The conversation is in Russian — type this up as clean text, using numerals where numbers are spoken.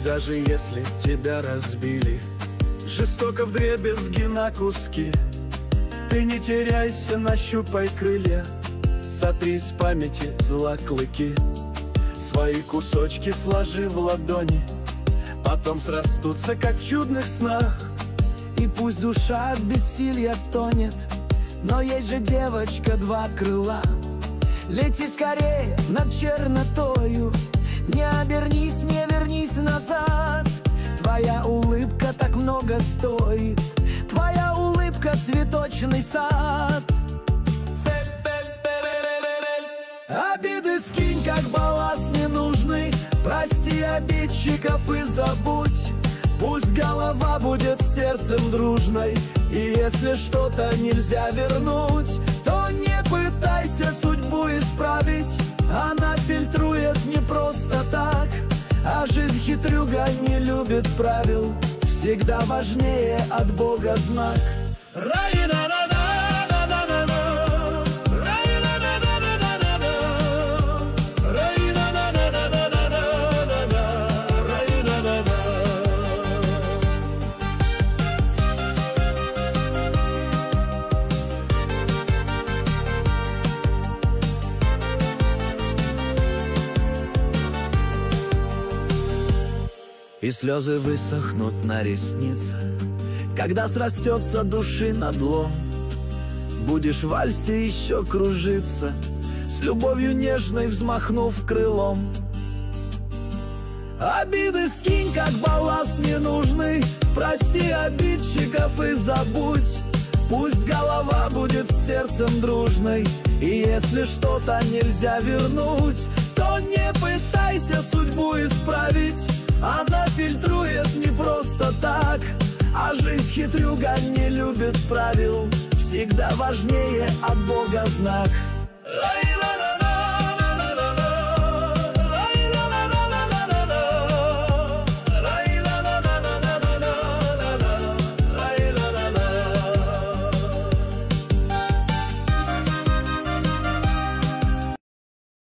даже если тебя разбили жестоко вдребезги на куски, ты не теряйся, нащупай крылья, сотри с памяти зла клыки. Свои кусочки сложи в ладони, потом срастутся, как в чудных снах. И пусть душа от бессилья стонет, но есть же, девочка, два крыла. Лети скорее над чернотою, не обернись, не вернись назад. Твоя улыбка так много стоит, твоя улыбка — цветочный сад. Обиды скинь, как балласт ненужный, прости обидчиков и забудь. Пусть голова будет сердцем дружной, и если что-то нельзя вернуть, то не пытайся судьбу исправить. Она фильтрует не просто так, а жизнь хитрюга не любит правил. Всегда важнее от Бога знак. И слезы высохнут на ресницах, когда срастется души надлом. Будешь в вальсе еще кружиться, с любовью нежной взмахнув крылом. Обиды скинь, как балласт ненужный, прости обидчиков и забудь. Пусть голова будет с сердцем дружной, и если что-то нельзя вернуть, то не пытайся судьбу исправить. Она фильтрует не просто так, а жизнь хитрюга не любит правил. Всегда важнее от Бога знак.